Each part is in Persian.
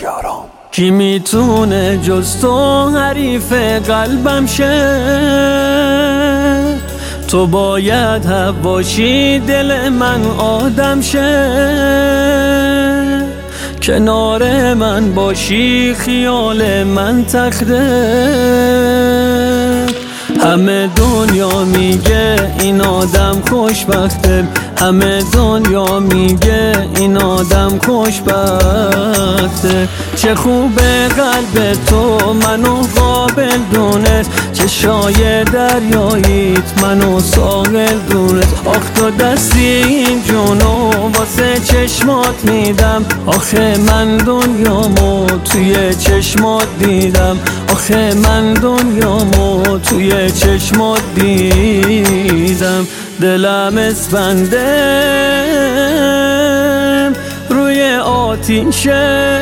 یارام. کی میتونه جز تو حریف قلبم شه؟ تو باید حواشی دل من آدم شه، کنار من باشی خیال من تخته. همه دنیا میگه این آدم خوشبخته، همه دنیا میگه این آدم خوشبخته. چه خوبه قلب تو منو قابل دونست، چشای دریاییت منو ساحل دونست. آخ تو دستی این جونو واسه چشمات میدم، آخه من دنیامو توی چشمات دیدم، آخه من دنیامو توی چشمات دیدم. دلم اسفنده روی آتیشه،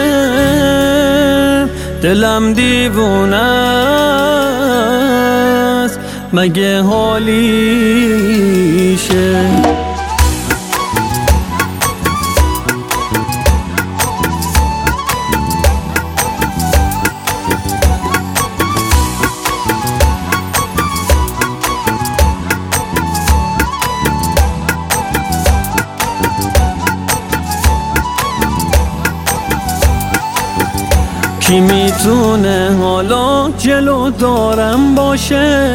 دلم دیوونه است مگه حالیشه. کی میتونه حالا جلو دارم باشه؟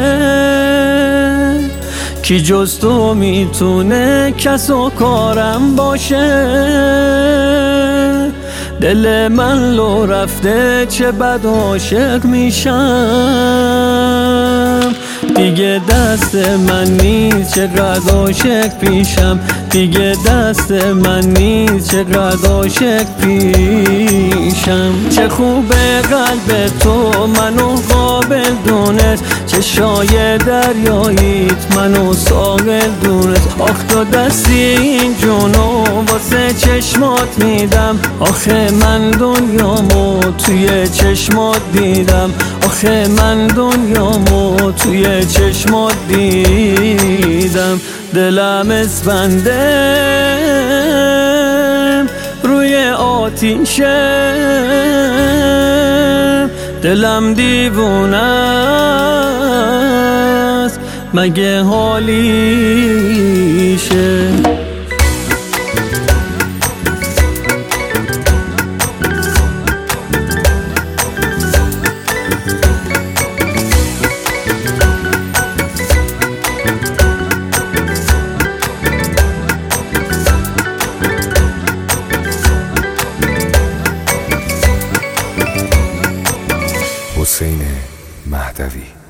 کی جز تو میتونه کس و کارم باشه؟ دل من لو رفته چه بد عاشق میشم، دیگه دست من نیست چقدر عاشق پیشم، دیگه دست من نیست چقدر عاشق پیشم. چه خوبه قلب تو منو قابل دونست، چشای دریاییت منو ساحل دونست. آخ تو دستی این جونو واسه چشمات میدم، آخه من دنیامو توی چشمات دیدم، آخه من دنیامو توی چشمات دیدم. دلم اسفنده روی آتیشه، دلم دیوونه است مگه حالیشه. حسین مهدوی.